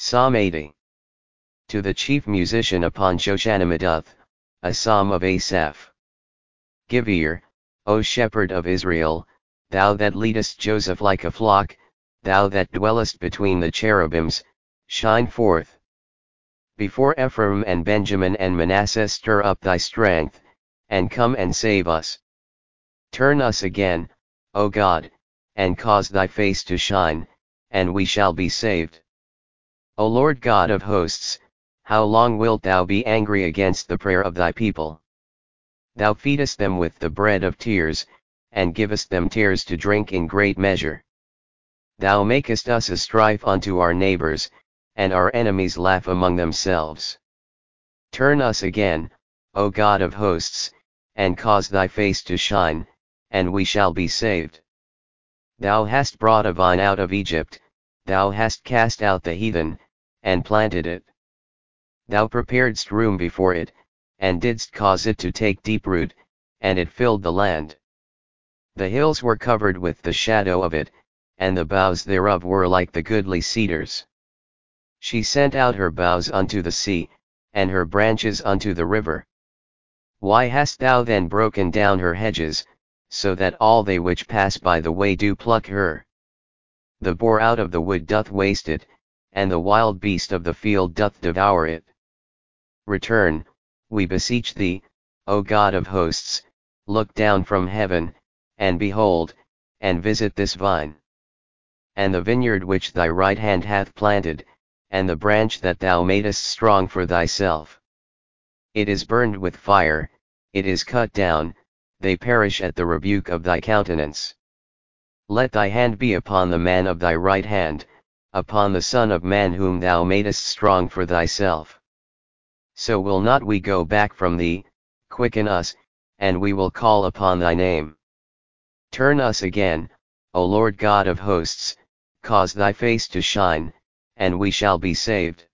Psalm 80. To the chief musician upon Joshanamaduth, a psalm of Asaph. Give ear, O shepherd of Israel, thou that leadest Joseph like a flock, thou that dwellest between the cherubims, shine forth. Before Ephraim and Benjamin and Manasseh stir up thy strength, and come and save us. Turn us again, O God, and cause thy face to shine, and we shall be saved. O Lord God of hosts, how long wilt thou be angry against the prayer of thy people? Thou feedest them with the bread of tears, and givest them tears to drink in great measure. Thou makest us a strife unto our neighbors, and our enemies laugh among themselves. Turn us again, O God of hosts, and cause thy face to shine, and we shall be saved. Thou hast brought a vine out of Egypt, thou hast cast out the heathen, and planted it. Thou preparedst room before it, and didst cause it to take deep root, and it filled the land. The hills were covered with the shadow of it, and the boughs thereof were like the goodly cedars. She sent out her boughs unto the sea, and her branches unto the river. Why hast thou then broken down her hedges, so that all they which pass by the way do pluck her? The boar out of the wood doth waste it, and the wild beast of the field doth devour it. Return, we beseech thee, O God of hosts, look down from heaven, and behold, and visit this vine. And the vineyard which thy right hand hath planted, and the branch that thou madest strong for thyself. It is burned with fire, it is cut down, they perish at the rebuke of thy countenance. Let thy hand be upon the man of thy right hand, upon the Son of Man whom thou madest strong for thyself. So will not we go back from thee, quicken us, and we will call upon thy name. Turn us again, O Lord God of hosts, cause thy face to shine, and we shall be saved.